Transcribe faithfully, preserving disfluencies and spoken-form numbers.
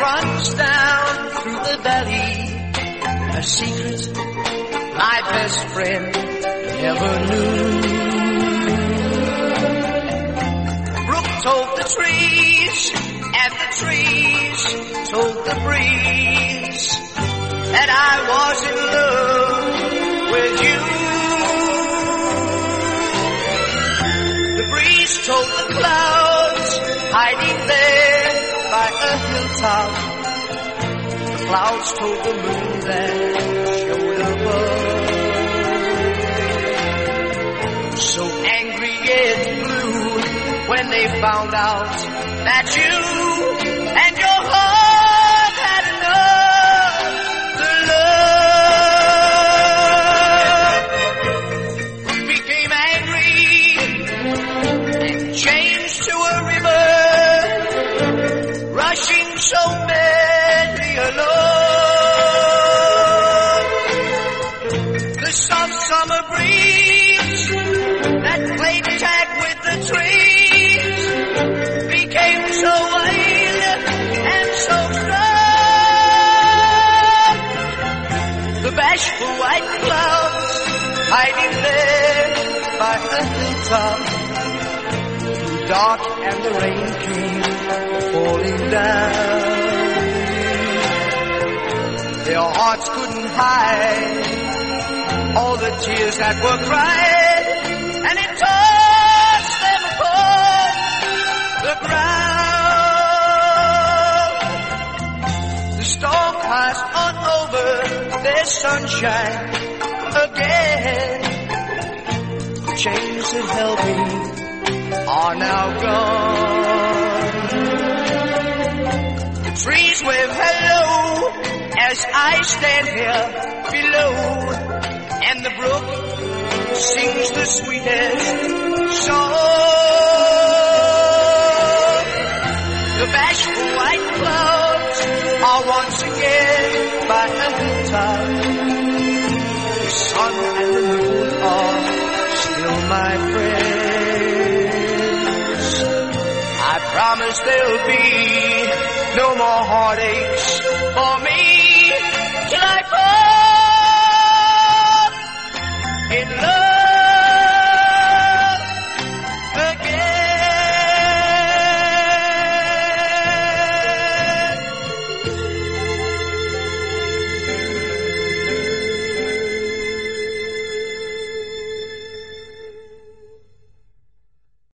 runs down through the valley, a secret my best friend never knew. Brook told the trees, and the trees told the breeze that I was in love with you. The breeze told the clouds hiding there by a hilltop. The clouds told the moon that showed above. So angry it blew when they found out that you and your heart had another love. Became angry and changed to a river, rushing so madly along. The soft summer breeze that played tag with the trees became so wild and so strong. The bashful white clouds hiding there by a hilltop grew dark and the rain came falling down. Their hearts couldn't hide all the tears that were cried, and it tossed them upon the ground. The storm passed on over their sunshine again. The chains that held me are now gone. The trees wave hello as I stand here below, and the brook sings the sweetest song. The bashful white clouds are once again by a hilltop. The sun and the moon are still my friends. I promise there'll be no more heartaches for me till I fall in love.